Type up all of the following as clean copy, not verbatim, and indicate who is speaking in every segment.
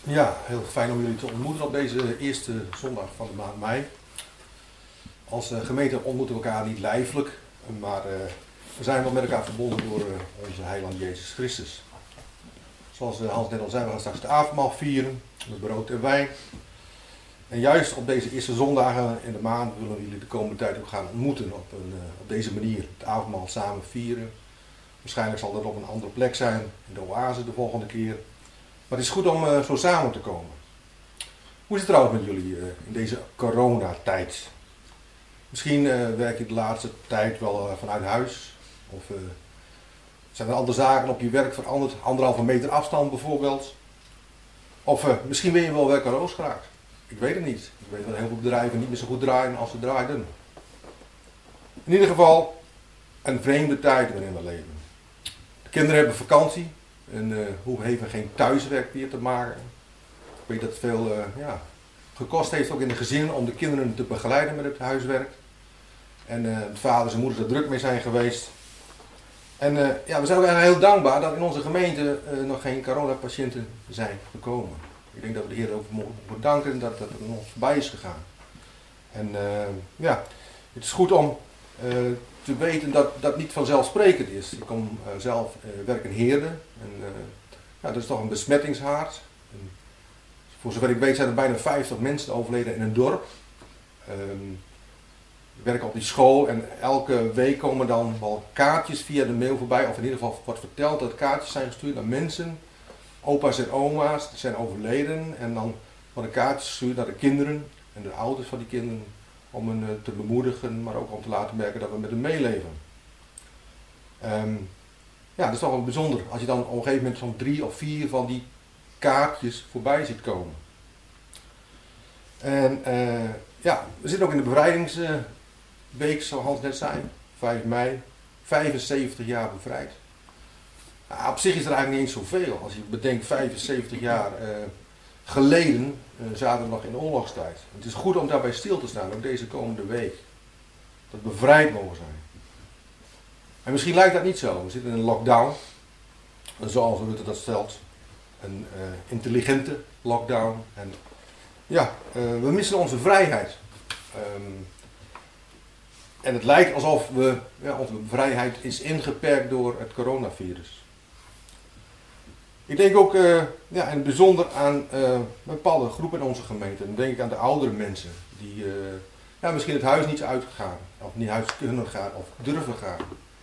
Speaker 1: Ja, heel fijn om jullie te ontmoeten op deze eerste zondag van de maand mei. Als gemeente ontmoeten we elkaar niet lijfelijk, maar we zijn wel met elkaar verbonden door onze heiland Jezus Christus. Zoals Hans net al zei, we gaan straks de avondmaal vieren, met brood en wijn. En juist op deze eerste zondagen in de maand willen we jullie de komende tijd ook gaan ontmoeten op deze manier. Het avondmaal samen vieren. Waarschijnlijk zal dat op een andere plek zijn, in de oase de volgende keer. Maar het is goed om zo samen te komen. Hoe is het trouwens met jullie in deze coronatijd? Misschien werk je de laatste tijd wel vanuit huis. Of zijn er andere zaken op je werk veranderd? 1,5 meter afstand bijvoorbeeld. Of misschien ben je wel werkeloos geraakt. Ik weet het niet. Ik weet dat heel veel bedrijven niet meer zo goed draaien als ze draaiden. In ieder geval een vreemde tijd waarin we leven. De kinderen hebben vakantie. En hoeven even geen thuiswerk meer te maken. Ik weet dat het veel gekost heeft ook in de gezinnen om de kinderen te begeleiden met het huiswerk. En de vaders en moeders er druk mee zijn geweest. En we zijn ook eigenlijk heel dankbaar dat in onze gemeente nog geen coronapatiënten zijn gekomen. Ik denk dat we de Heer ook mogen bedanken dat het ons voorbij is gegaan. En het is goed om te weten dat dat niet vanzelfsprekend is. Ik kom zelf werk in Heerde. En dat is toch een besmettingshaard. En voor zover ik weet zijn er bijna 50 mensen overleden in een dorp. Ik werk op die school en elke week komen dan wel kaartjes via de mail voorbij. Of in ieder geval wordt verteld dat kaartjes zijn gestuurd naar mensen. Opa's en oma's die zijn overleden. En dan worden kaartjes gestuurd naar de kinderen en de ouders van die kinderen. Om hen te bemoedigen, maar ook om te laten merken dat we met hen meeleven. Dat is toch wel bijzonder als je dan op een gegeven moment zo'n 3 of 4 van die kaartjes voorbij ziet komen. En we zitten ook in de bevrijdingsweek, zoals Hans net zei, 5 mei, 75 jaar bevrijd. Op zich is er eigenlijk niet eens zoveel. Als je bedenkt 75 jaar geleden zaten we nog in oorlogstijd. Het is goed om daarbij stil te staan, ook deze komende week. Dat we bevrijd mogen zijn. En misschien lijkt dat niet zo. We zitten in een lockdown. Zoals Rutte dat stelt. Een intelligente lockdown. En we missen onze vrijheid. En het lijkt alsof onze vrijheid is ingeperkt door het coronavirus. Ik denk ook in het bijzonder aan bepaalde groepen in onze gemeente. Dan denk ik aan de oudere mensen die misschien het huis niet uitgaan. Of niet huis kunnen gaan of durven gaan.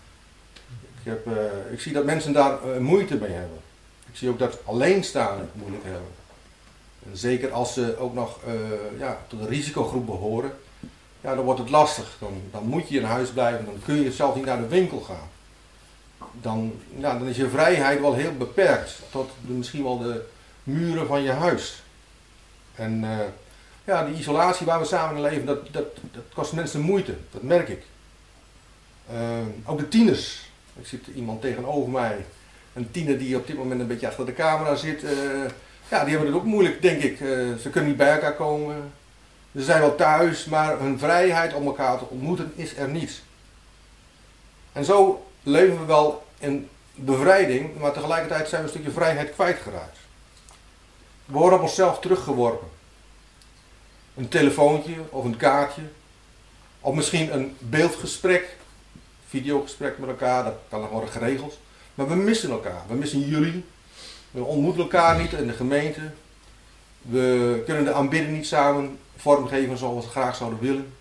Speaker 1: Ik zie dat mensen daar moeite mee hebben. Ik zie ook dat alleenstaanden het moeilijk hebben. En zeker als ze ook nog tot een risicogroep behoren. Dan wordt het lastig. Dan moet je in huis blijven. Dan kun je zelf niet naar de winkel gaan. Dan is je vrijheid wel heel beperkt. Tot misschien wel de muren van je huis. En die isolatie waar we samen in leven, dat kost mensen moeite. Dat merk ik. Ook de tieners. Ik zit iemand tegenover mij. Een tiener die op dit moment een beetje achter de camera zit. Die hebben het ook moeilijk, denk ik. Ze kunnen niet bij elkaar komen. Ze zijn wel thuis, maar hun vrijheid om elkaar te ontmoeten is er niet. En zo leven we wel in bevrijding, maar tegelijkertijd zijn we een stukje vrijheid kwijtgeraakt. We worden op onszelf teruggeworpen. Een telefoontje of een kaartje. Of misschien een beeldgesprek, videogesprek met elkaar, dat kan nog worden geregeld. Maar we missen elkaar, we missen jullie. We ontmoeten elkaar niet in de gemeente. We kunnen de aanbidding niet samen vormgeven zoals we graag zouden willen.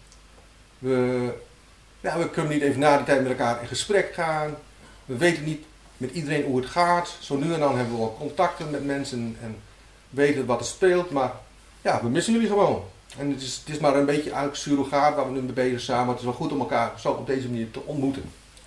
Speaker 1: We kunnen niet even na die tijd met elkaar in gesprek gaan. We weten niet met iedereen hoe het gaat. Zo nu en dan hebben we wel contacten met mensen en weten wat er speelt. Maar we missen jullie gewoon. En het is maar een beetje eigenlijk surrogaat waar we nu mee bezig zijn. Maar het is wel goed om elkaar zo op deze manier te ontmoeten.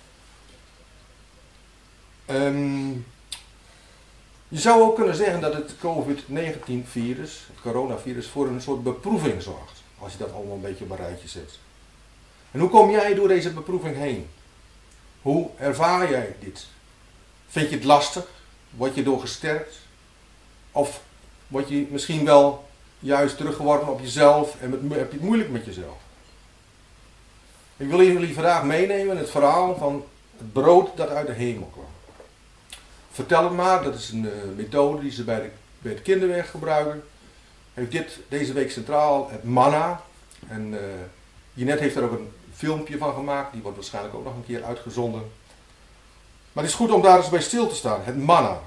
Speaker 1: Je zou ook kunnen zeggen dat het COVID-19 virus, het coronavirus, voor een soort beproeving zorgt. Als je dat allemaal een beetje op een rijtje zet. En hoe kom jij door deze beproeving heen? Hoe ervaar jij dit? Vind je het lastig? Word je door gesterkt? Of word je misschien wel juist teruggeworpen op jezelf en heb je het moeilijk met jezelf? Ik wil jullie vandaag meenemen in het verhaal van het brood dat uit de hemel kwam. Vertel het maar, dat is een methode die ze bij de bij het kinderwerk gebruiken, heeft deze week centraal het manna. En Jeanette heeft er ook een filmpje van gemaakt, die wordt waarschijnlijk ook nog een keer uitgezonden. Maar het is goed om daar eens bij stil te staan, het manna.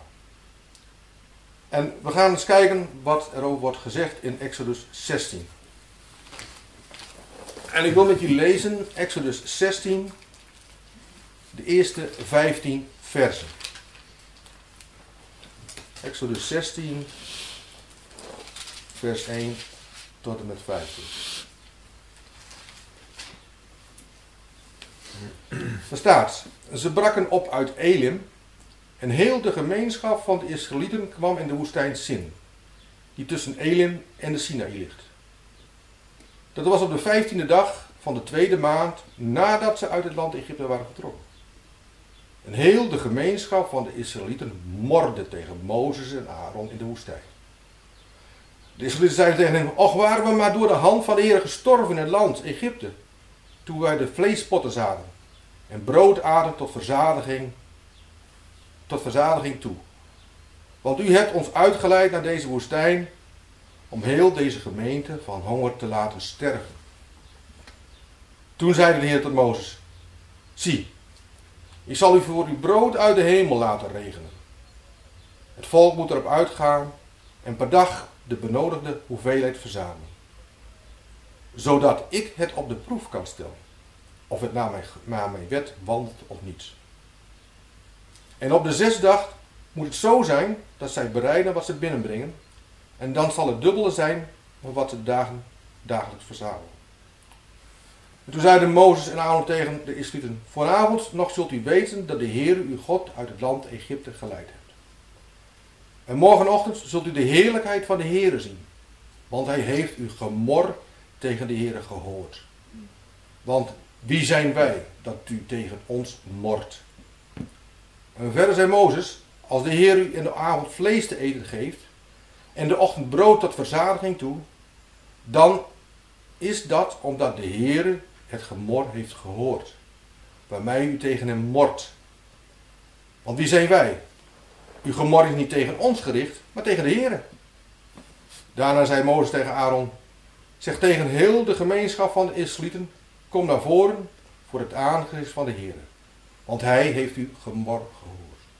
Speaker 1: En we gaan eens kijken wat erover wordt gezegd in Exodus 16. En ik wil met jullie lezen Exodus 16, de eerste 15 versen. Exodus 16, vers 1 tot en met 15. Er staat: ze brakken op uit Elim en heel de gemeenschap van de Israëlieten kwam in de woestijn Sin, die tussen Elim en de Sinaï ligt. Dat was op de 15e dag van de tweede maand nadat ze uit het land Egypte waren vertrokken. En heel de gemeenschap van de Israëlieten morde tegen Mozes en Aaron in de woestijn. De Israëlieten zeiden tegen hen: och, waren we maar door de hand van de Heer gestorven in het land Egypte, toen wij de vleespotten zaten en brood aten tot verzadiging toe. Want u hebt ons uitgeleid naar deze woestijn om heel deze gemeente van honger te laten sterven. Toen zeide de Heer tot Mozes: zie, ik zal u voor uw brood uit de hemel laten regenen. Het volk moet erop uitgaan en per dag de benodigde hoeveelheid verzamelen, zodat ik het op de proef kan stellen, of het naar mijn wet wandelt of niet. En op de 6e dag moet het zo zijn dat zij bereiden wat ze binnenbrengen, en dan zal het dubbele zijn van wat ze dagelijks verzamelen. En toen zeiden Mozes en Aaron tegen de Israëlieten: vanavond nog zult u weten dat de Heer uw God uit het land Egypte geleid hebt. En morgenochtend zult u de heerlijkheid van de Heer zien, want hij heeft uw gemor tegen de Heer gehoord. Want wie zijn wij dat u tegen ons mort? En verder zei Mozes: als de Heer u in de avond vlees te eten geeft en de ochtend brood tot verzadiging toe, dan is dat omdat de Heer het gemor heeft gehoord, waarmee u tegen hem mort. Want wie zijn wij? Uw gemor is niet tegen ons gericht, maar tegen de Heer. Daarna zei Mozes tegen Aaron: zeg tegen heel de gemeenschap van de Israëlieten: kom naar voren voor het aangezicht van de Heer, want hij heeft uw gemor gehoord.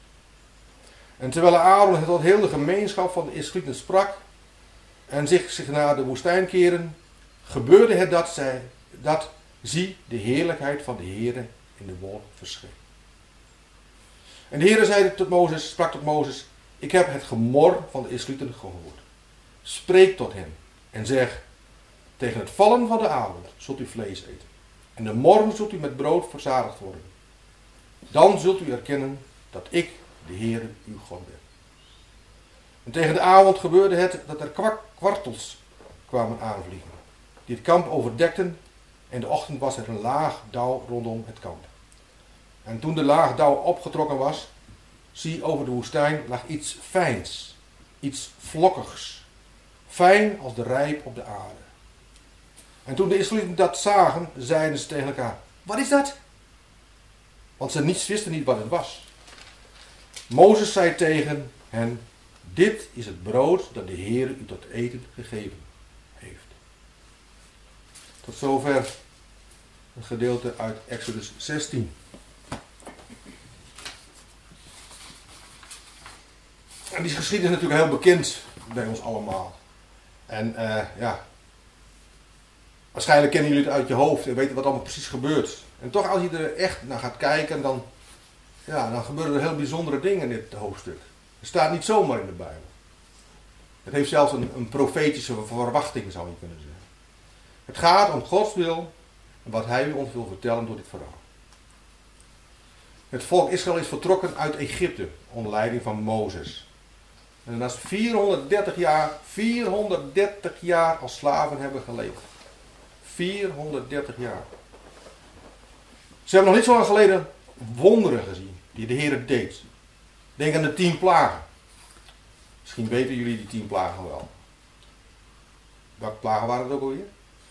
Speaker 1: En terwijl Aaron het tot heel de gemeenschap van de Israëlieten sprak en zich naar de woestijn keren, gebeurde het dat zie de heerlijkheid van de Heer in de wolk verscheen. En de Heer sprak tot Mozes: ik heb het gemor van de Israëlieten gehoord. Spreek tot hen en zeg: tegen het vallen van de avond zult u vlees eten, en de morgen zult u met brood verzadigd worden. Dan zult u erkennen dat ik de Heer uw God ben. En tegen de avond gebeurde het dat er kwartels kwamen aanvliegen, die het kamp overdekten, en de ochtend was er een laag dauw rondom het kamp. En toen de laag dauw opgetrokken was, zie, over de woestijn lag iets fijns, iets vlokkigs, fijn als de rijp op de aarde. En toen de Israëlieten dat zagen, zeiden ze tegen elkaar: wat is dat? Want ze wisten niet wat het was. Mozes zei tegen hen: dit is het brood dat de Heer u tot eten gegeven heeft. Tot zover een gedeelte uit Exodus 16. En die geschiedenis is natuurlijk heel bekend bij ons allemaal. En waarschijnlijk kennen jullie het uit je hoofd en weten wat allemaal precies gebeurt. En toch, als je er echt naar gaat kijken, dan gebeuren er heel bijzondere dingen in dit hoofdstuk. Het staat niet zomaar in de Bijbel. Het heeft zelfs een profetische verwachting, zou je kunnen zeggen. Het gaat om Gods wil en wat hij ons wil vertellen door dit verhaal. Het volk Israël is vertrokken uit Egypte onder leiding van Mozes. En dat is 430 jaar als slaven hebben geleefd. 430 jaar. Ze hebben nog niet zo lang geleden wonderen gezien die de Heer deed. Denk aan de 10 plagen. Misschien weten jullie die 10 plagen wel. Welke plagen waren het ook alweer?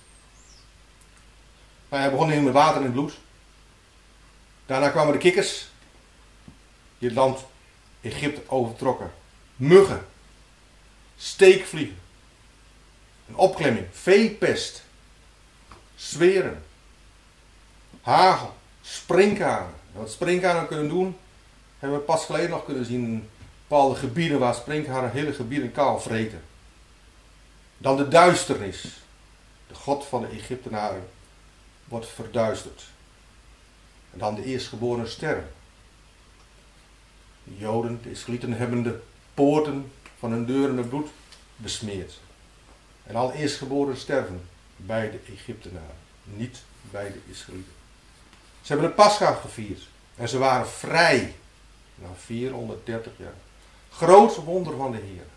Speaker 1: Nou, hij begon met water in het bloed. Daarna kwamen de kikkers die het land Egypte overtrokken. Muggen. steekvliegen, een opklemming, veepest, zweren, hagel, sprinkhanen. Wat sprinkhanen kunnen doen, hebben we pas geleden nog kunnen zien in bepaalde gebieden waar sprinkhanen hele gebieden kaal vreten. Dan de duisternis. De God van de Egyptenaren wordt verduisterd. En dan de eerstgeboren sterren. De Joden, de Israëlieten, hebben de poorten van hun deuren met bloed besmeerd. En al eerstgeboren sterven bij de Egyptenaren, niet bij de Israëlieten. Ze hebben de Pascha gevierd en ze waren vrij na 430 jaar. Groot wonder van de Heer.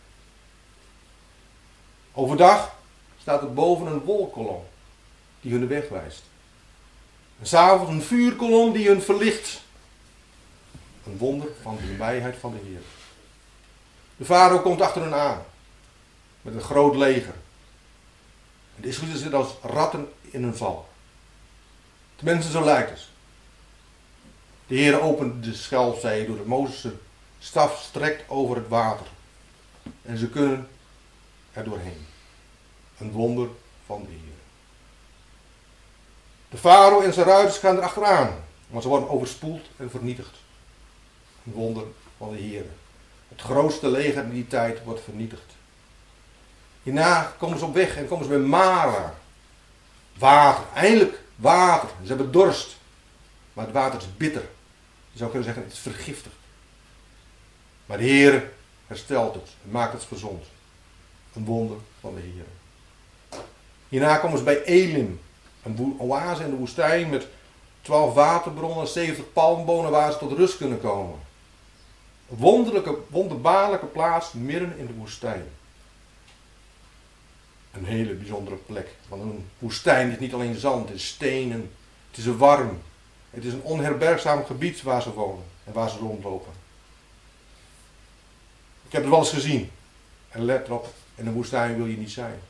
Speaker 1: Overdag staat er boven een wolkkolom die hun de weg wijst. En 's avonds een vuurkolom die hun verlicht. Een wonder van de nabijheid van de Heer. De farao komt achter hen aan met een groot leger. En de Israëlieten zitten als ratten in een val. Tenminste, zo lijkt het. De Heer opent de Schelfzee door de Mozes' staf strekt over het water. En ze kunnen er doorheen. Een wonder van de Heer. De farao en zijn ruiters gaan erachteraan, want ze worden overspoeld en vernietigd. Een wonder van de Heer. Het grootste leger in die tijd wordt vernietigd. Hierna komen ze op weg en komen ze bij Mara. Water, eindelijk water. Ze hebben dorst. Maar het water is bitter. Je zou kunnen zeggen, het is vergiftigd. Maar de Heer herstelt het en maakt het gezond. Een wonder van de Heer. Hierna komen ze bij Elim. Een oase in de woestijn met 12 waterbronnen en 70 palmbomen waar ze tot rust kunnen komen. Een wonderbaarlijke plaats midden in de woestijn. Een hele bijzondere plek. Want een woestijn is niet alleen zand, het is stenen, het is warm. Het is een onherbergzaam gebied waar ze wonen en waar ze rondlopen. Ik heb het wel eens gezien. En let erop, in een woestijn wil je niet zijn.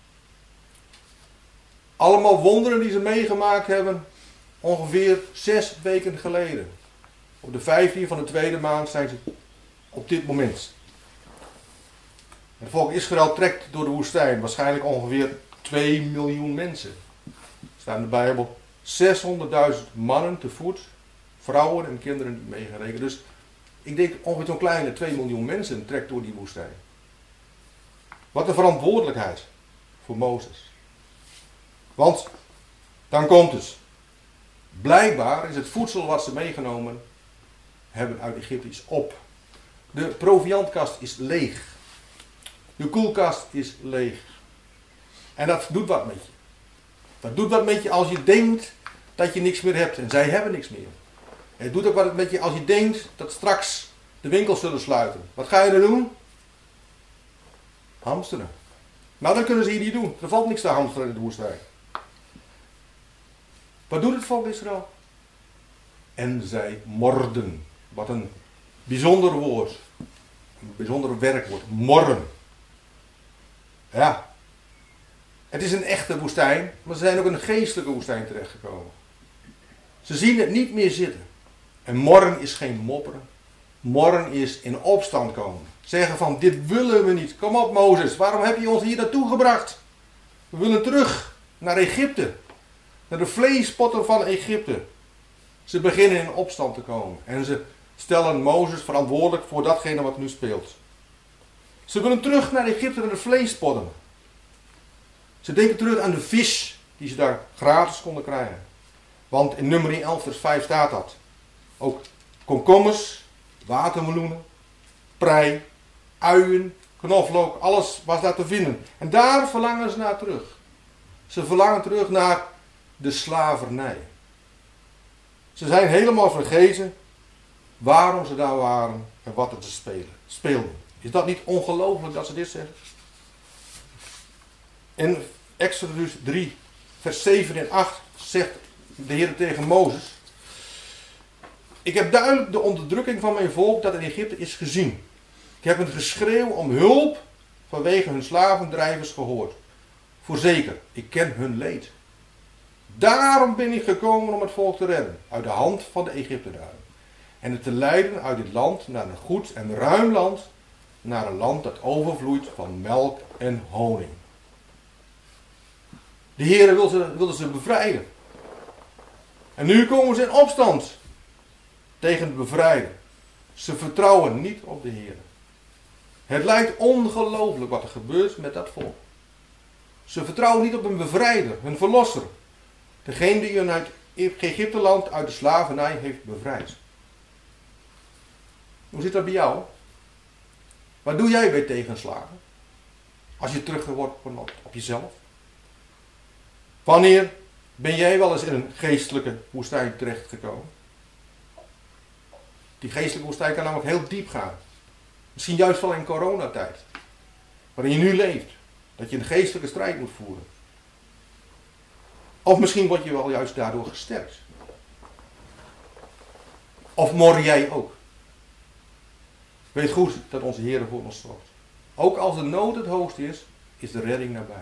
Speaker 1: Allemaal wonderen die ze meegemaakt hebben, ongeveer 6 weken geleden. Op de 15e van de tweede maand zijn ze op dit moment. Het volk Israël trekt door de woestijn, waarschijnlijk ongeveer 2 miljoen mensen. Er staat in de Bijbel 600.000 mannen te voet, vrouwen en kinderen niet meegerekend. Dus ik denk ongeveer zo'n kleine 2 miljoen mensen trekt door die woestijn. Wat een verantwoordelijkheid voor Mozes. Want, dan komt het. Blijkbaar is het voedsel wat ze meegenomen hebben uit Egypte is op. De proviantkast is leeg. De koelkast is leeg. En dat doet wat met je. Dat doet wat met je als je denkt dat je niks meer hebt. En zij hebben niks meer. En het doet ook wat met je als je denkt dat straks de winkels zullen sluiten. Wat ga je er doen? Hamsteren. Nou, dat kunnen ze hier niet doen. Er valt niks te hamsteren in de woestijn. Wat doet het volk Israël? En zij morden. Wat een bijzonder woord. Een bijzonder werkwoord. Morren. Ja. Het is een echte woestijn, maar ze zijn ook in een geestelijke woestijn terechtgekomen. Ze zien het niet meer zitten. En morren is geen mopperen. Morren is in opstand komen. Zeggen van, dit willen we niet. Kom op Mozes, waarom heb je ons hier naartoe gebracht? We willen terug naar Egypte. Naar de vleespotten van Egypte. Ze beginnen in opstand te komen. En ze stellen Mozes verantwoordelijk voor datgene wat nu speelt. Ze willen terug naar Egypte, naar de vleespotten. Ze denken terug aan de vis die ze daar gratis konden krijgen. Want in Numeri 11 vers 5 staat dat. Ook komkommers, watermeloenen, prei, uien, knoflook, alles was daar te vinden. En daar verlangen ze naar terug. Ze verlangen terug naar de slavernij. Ze zijn helemaal vergeten waarom ze daar waren en wat het te speelden. Is dat niet ongelooflijk dat ze dit zeggen? In Exodus 3 vers 7 en 8 zegt de Heer tegen Mozes: ik heb duidelijk de onderdrukking van mijn volk dat in Egypte is gezien. Ik heb een geschreeuw om hulp vanwege hun slavendrijvers gehoord. Voorzeker, ik ken hun leed. Daarom ben ik gekomen om het volk te redden uit de hand van de Egyptenaren. En het te leiden uit dit land naar een goed en ruim land, naar een land dat overvloeit van melk en honing. De Heer wilde ze bevrijden. En nu komen ze in opstand tegen het bevrijden. Ze vertrouwen niet op de Heer. Het lijkt ongelooflijk wat er gebeurt met dat volk. Ze vertrouwen niet op een bevrijder, een verlosser. Degene die hen uit Egypteland, uit de slavernij heeft bevrijd. Hoe zit dat bij jou? Wat doe jij bij tegenslagen? Als je teruggeworpen wordt op jezelf? Wanneer ben jij wel eens in een geestelijke woestijn terechtgekomen? Die geestelijke woestijn kan namelijk heel diep gaan. Misschien juist wel in coronatijd. Waarin je nu leeft. Dat je een geestelijke strijd moet voeren. Of misschien word je wel juist daardoor gesterkt. Of mor jij ook. Weet goed dat onze Heer voor ons zorgt. Ook als de nood het hoogst is de redding nabij.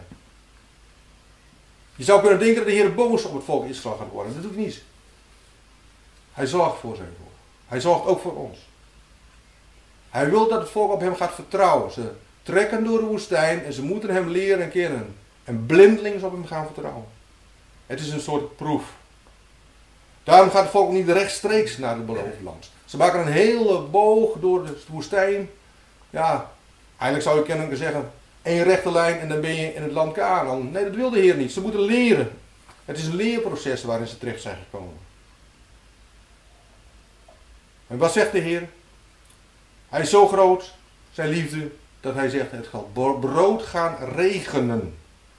Speaker 1: Je zou kunnen denken dat de Heer boos op het volk Israël gaat worden. Dat doet hij niet. Hij zorgt voor zijn volk. Hij zorgt ook voor ons. Hij wil dat het volk op hem gaat vertrouwen. Ze trekken door de woestijn en ze moeten hem leren kennen. En blindelings op hem gaan vertrouwen. Het is een soort proef. Daarom gaat het volk niet rechtstreeks naar het beloofde land. Ze maken een hele boog door de woestijn. Ja, eigenlijk zou je kunnen zeggen, één rechte lijn en dan ben je in het land Kanaan. Nee, dat wil de Heer niet. Ze moeten leren. Het is een leerproces waarin ze terecht zijn gekomen. En wat zegt de Heer? Hij is zo groot, zijn liefde, dat hij zegt, het zal brood gaan regenen.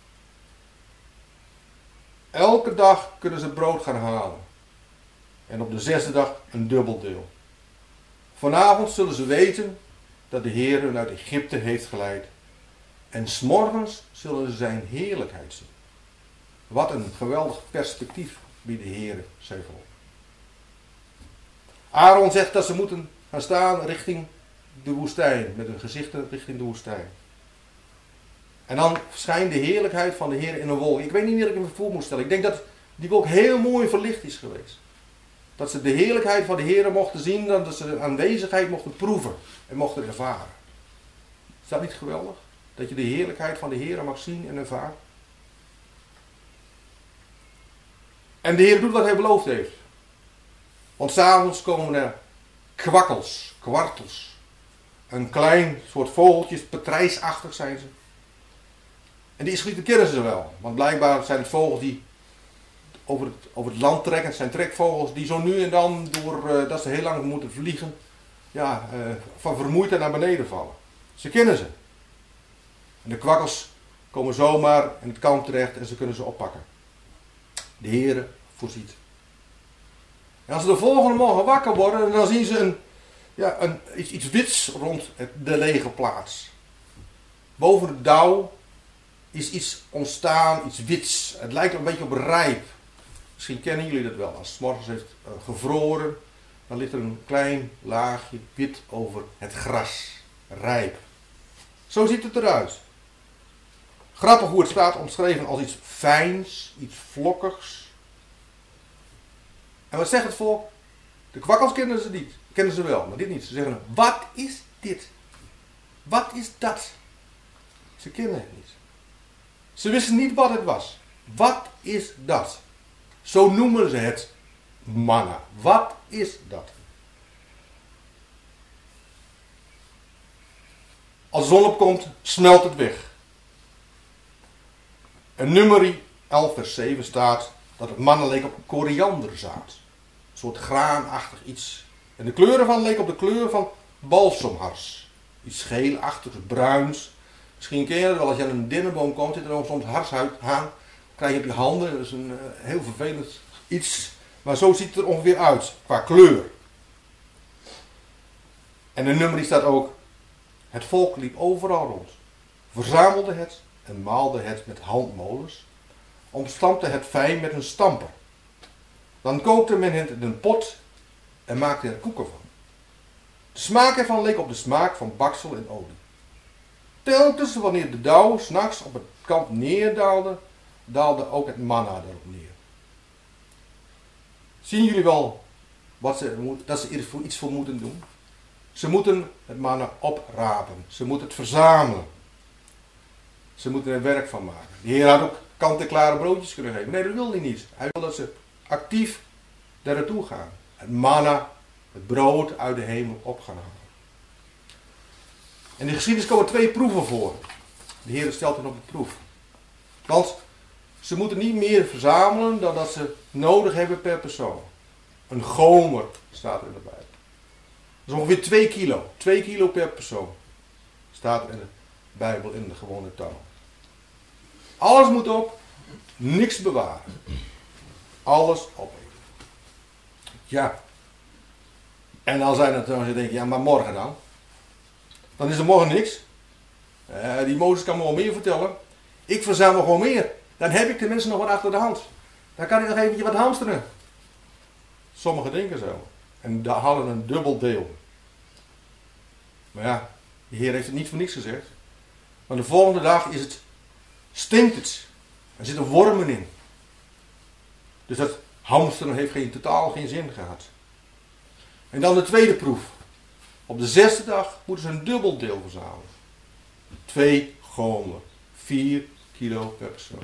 Speaker 1: Elke dag kunnen ze brood gaan halen. En op de 6e dag een dubbel deel. Vanavond zullen ze weten dat de Heer hen uit Egypte heeft geleid. En 's morgens zullen ze zijn heerlijkheid zien. Wat een geweldig perspectief biedt de Heer zijn volk. Aaron zegt dat ze moeten gaan staan richting de woestijn. Met hun gezichten richting de woestijn. En dan schijnt de heerlijkheid van de Heer in een wolk. Ik weet niet meer wat ik me voor moet stellen. Ik denk dat die wolk heel mooi verlicht is geweest. Dat ze de heerlijkheid van de Heer mochten zien. Dat ze de aanwezigheid mochten proeven. En mochten ervaren. Is dat niet geweldig? Dat je de heerlijkheid van de Heer mag zien en ervaren. En de Heer doet wat hij beloofd heeft. Want 's avonds komen er kwakkels, kwartels. Een klein soort vogeltjes, patrijsachtig zijn ze. En die Israëlieten kennen ze wel. Want blijkbaar zijn het vogels die over het land trekken. Het zijn trekvogels die zo nu en dan, doordat ze heel lang moeten vliegen, van vermoeidheid naar beneden vallen. Ze kennen ze. En de kwakkels komen zomaar in het kamp terecht en ze kunnen ze oppakken. De Heere voorziet. En als ze de volgende morgen wakker worden, dan zien ze iets wits rond de lege plaats. Boven de dauw is iets ontstaan, iets wits. Het lijkt een beetje op rijp. Misschien kennen jullie dat wel. Als het 's morgens heeft gevroren, dan ligt er een klein laagje wit over het gras. Rijp. Zo ziet het eruit. Grappig hoe het staat omschreven als iets fijns, iets vlokkigs. En wat zegt het volk? De kwakkels kennen ze niet. Kennen ze wel, maar dit niet. Ze zeggen, wat is dit? Wat is dat? Ze kennen het niet. Ze wisten niet wat het was. Wat is dat? Zo noemen ze het manna. Wat is dat? Als de zon opkomt, smelt het weg. In Numeri 11 vers 7 staat dat het manna leek op korianderzaad. Een soort graanachtig iets. En de kleur ervan leek op de kleur van balsemhars. Iets geelachtigs, bruins. Misschien ken je het wel, als je aan een dennenboom komt, zit er dan soms harshuid aan. Krijg je op je handen, dat is een heel vervelend iets. Maar zo ziet het er ongeveer uit, qua kleur. En in Numeri staat ook, het volk liep overal rond. Verzamelde het en maalde het met handmolens. Omstampte het fijn met een stamper. Dan kookte men het in een pot en maakte er koeken van. De smaak ervan leek op de smaak van baksel en olie. Telkens wanneer de dauw 's nachts op het kamp neerdaalde, daalde ook het manna erop neer. Zien jullie wel dat ze iets voor moeten doen? Ze moeten het manna oprapen. Ze moeten het verzamelen. Ze moeten er werk van maken. De Heer had ook kant-en-klare broodjes kunnen geven. Nee, dat wil hij niet. Hij wil dat ze actief daar naartoe gaan. Het manna, het brood uit de hemel op gaan halen. In de geschiedenis komen 2 proeven voor. De Heer stelt hen op de proef. Want ze moeten niet meer verzamelen dan dat ze nodig hebben per persoon. Een gomer staat er in de Bijbel. Dat is ongeveer 2 kilo. 2 kilo per persoon. Staat er in de Bijbel in de gewone taal. Alles moet op. Niks bewaren. Alles opeten. Ja. En dan zijn het dan, je denkt, ja, maar morgen dan? Dan is er morgen niks. Die Mozes kan me wel meer vertellen. Ik verzamel gewoon meer. Dan heb ik tenminste nog wat achter de hand. Dan kan ik nog eventjes wat hamsteren. Sommigen denken zo. En daar hadden een dubbel deel. Maar ja, de Heer heeft het niet voor niks gezegd. Maar de volgende dag stinkt het. Er zitten wormen in. Dus dat hamsteren heeft totaal geen zin gehad. En dan de tweede proef. Op de 6e dag moeten ze een dubbel deel verzamelen. 2 gomer. 4 kilo per persoon.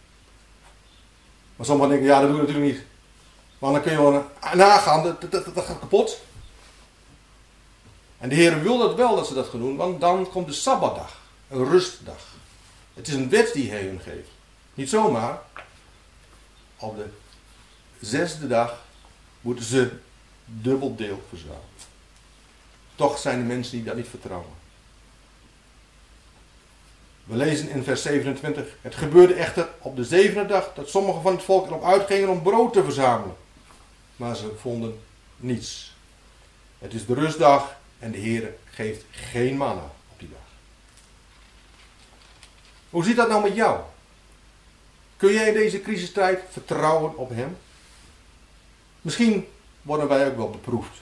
Speaker 1: Maar sommigen denken, ja, dat doe je natuurlijk niet. Want dan kun je wel nagaan, dat gaat kapot. En de Heer wil dat wel dat ze dat gaan doen, want dan komt de Sabbatdag. Een rustdag. Het is een wet die hij hun geeft. Niet zomaar. Op de 6e dag moeten ze dubbel deel verzamelen. Toch zijn er mensen die dat niet vertrouwen. We lezen in vers 27. Het gebeurde echter op de 7e dag dat sommigen van het volk erop uitgingen om brood te verzamelen. Maar ze vonden niets. Het is de rustdag en de Heer geeft geen manna op die dag. Hoe zit dat nou met jou? Kun jij in deze crisistijd vertrouwen op Hem? Misschien worden wij ook wel beproefd.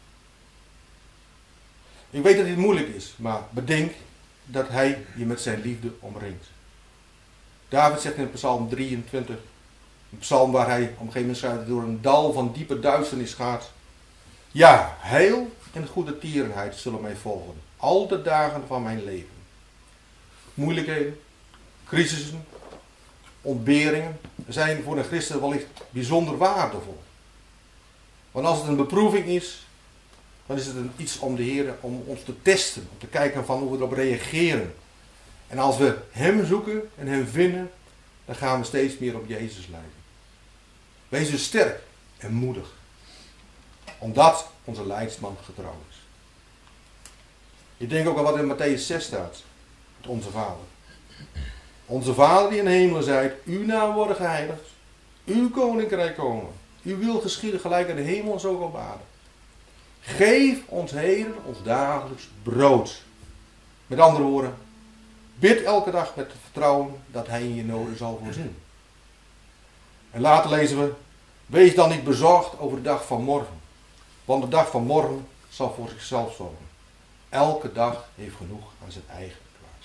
Speaker 1: Ik weet dat dit moeilijk is, maar bedenk dat Hij je met zijn liefde omringt. David zegt in Psalm 23, een psalm waar hij op een gegeven moment schrijft, door een dal van diepe duisternis gaat. Ja, heil en goede tierenheid zullen mij volgen, al de dagen van mijn leven. Moeilijkheden, crisissen, ontberingen zijn voor een christen wellicht bijzonder waardevol. Want als het een beproeving is, dan is het iets om de Heer, om ons te testen, om te kijken van hoe we erop reageren. En als we Hem zoeken en Hem vinden, dan gaan we steeds meer op Jezus lijken. Wees dus sterk en moedig, omdat onze leidsman getrouw is. Ik denk ook aan wat in Mattheüs 6 staat, met onze Vader. Onze Vader die in de hemelen zijt, uw naam worden geheiligd, uw koninkrijk komen, uw wil geschieden gelijk aan de hemel en zo op aarde. Geef ons heden ons dagelijks brood. Met andere woorden, bid elke dag met het vertrouwen dat Hij in je noden zal voorzien. En later lezen we, wees dan niet bezorgd over de dag van morgen, want de dag van morgen zal voor zichzelf zorgen. Elke dag heeft genoeg aan zijn eigen kwaad.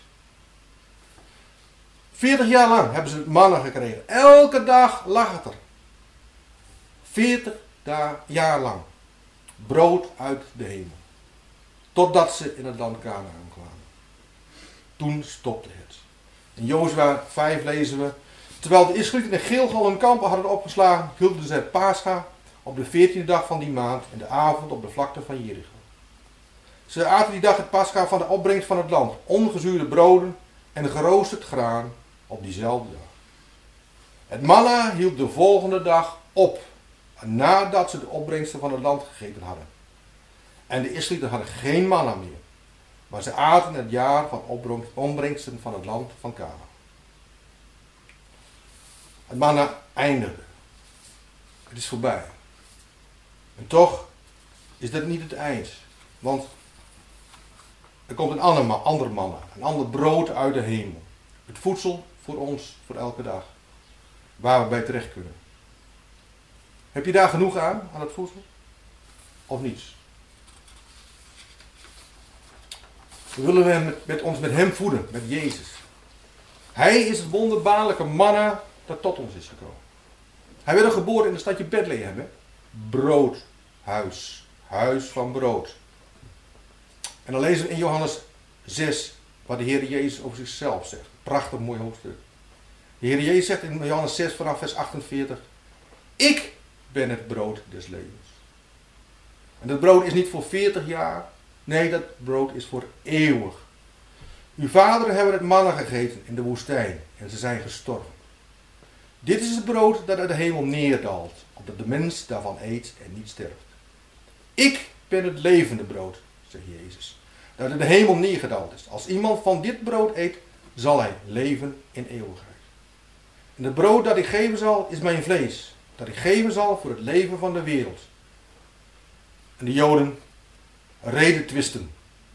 Speaker 1: 40 jaar lang hebben ze het manna gekregen. Elke dag lag het er. 40 jaar lang. Brood uit de hemel. Totdat ze in het land Kanaan kwamen. Toen stopte het. In Jozua 5 lezen we, terwijl de Israëlieten in Gilgal hun kampen hadden opgeslagen, hielden ze het Pascha op de 14e dag van die maand en de avond op de vlakte van Jericho. Ze aten die dag het Pascha van de opbrengst van het land, ongezuurde broden en geroosterd graan op diezelfde dag. Het manna hield de volgende dag op, nadat ze de opbrengsten van het land gegeten hadden. En de Israëlieten hadden geen manna meer, maar ze aten het jaar van opbrengsten van het land van Canaan. Het manna eindigde. Het is voorbij. En toch is dat niet het eind. Want er komt een ander manna, een ander brood uit de hemel. Het voedsel voor ons, voor elke dag. Waar we bij terecht kunnen. Heb je daar genoeg aan het voedsel? Of niets? We willen ons met Hem voeden, met Jezus. Hij is het wonderbaarlijke manna dat tot ons is gekomen. Hij werd geboren in de stadje Bethlehem. Broodhuis. Huis van brood. En dan lezen we in Johannes 6 wat de Heer Jezus over zichzelf zegt. Prachtig mooi hoofdstuk. De Heer Jezus zegt in Johannes 6 vanaf vers 48. Ik ben het brood des levens. En dat brood is niet voor 40 jaar. Nee, dat brood is voor eeuwig. Uw vaderen hebben het manna gegeten in de woestijn en ze zijn gestorven. Dit is het brood dat uit de hemel neerdaalt, opdat de mens daarvan eet en niet sterft. Ik ben het levende brood, zegt Jezus, dat uit de hemel neergedaald is. Als iemand van dit brood eet, zal hij leven in eeuwigheid. En het brood dat ik geven zal, is mijn vlees, dat ik geven zal voor het leven van de wereld. En de Joden reden twisten.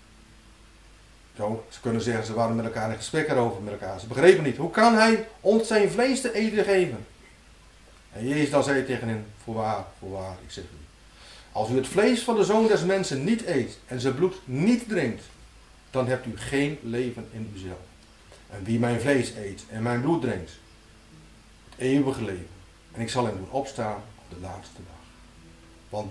Speaker 1: Zo, ze kunnen zeggen, ze waren met elkaar in gesprek erover met elkaar. Ze begrepen niet, hoe kan hij ons zijn vlees te eten geven? En Jezus dan zei tegen hen, voorwaar, ik zeg u. Als u het vlees van de Zoon des Mensen niet eet en zijn bloed niet drinkt, dan hebt u geen leven in uzelf. En wie mijn vlees eet en mijn bloed drinkt, het eeuwige leven. En ik zal hem doen opstaan op de laatste dag. Want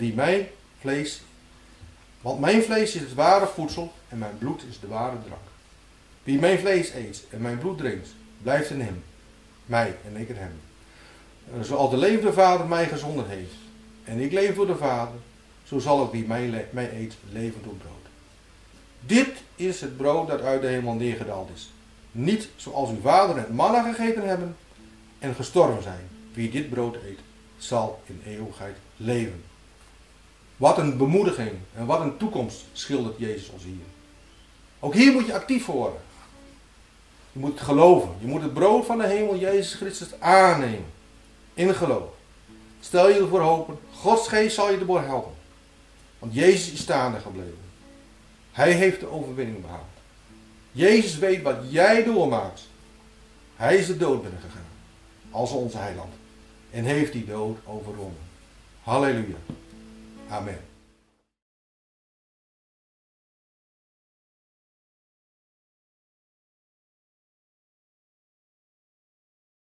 Speaker 1: mijn vlees is het ware voedsel en mijn bloed is de ware drank. Wie mijn vlees eet en mijn bloed drinkt, blijft in hem, mij en ik in hem. En zoals de levende Vader mij gezonden heeft en ik leef door de Vader, zo zal ook wie mij eet leven door brood. Dit is het brood dat uit de hemel neergedaald is. Niet zoals uw vader het manna gegeten hebben en gestorven zijn. Wie dit brood eet, zal in eeuwigheid leven. Wat een bemoediging en wat een toekomst schildert Jezus ons hier. Ook hier moet je actief worden. Je moet het geloven. Je moet het brood van de hemel, Jezus Christus, aannemen. In geloof. Stel je ervoor hopen. Gods geest zal je ervoor helpen. Want Jezus is staande gebleven. Hij heeft de overwinning behaald. Jezus weet wat jij doormaakt. Hij is de dood binnengegaan. Als onze heiland. En heeft die dood overwonnen. Halleluja. Amen.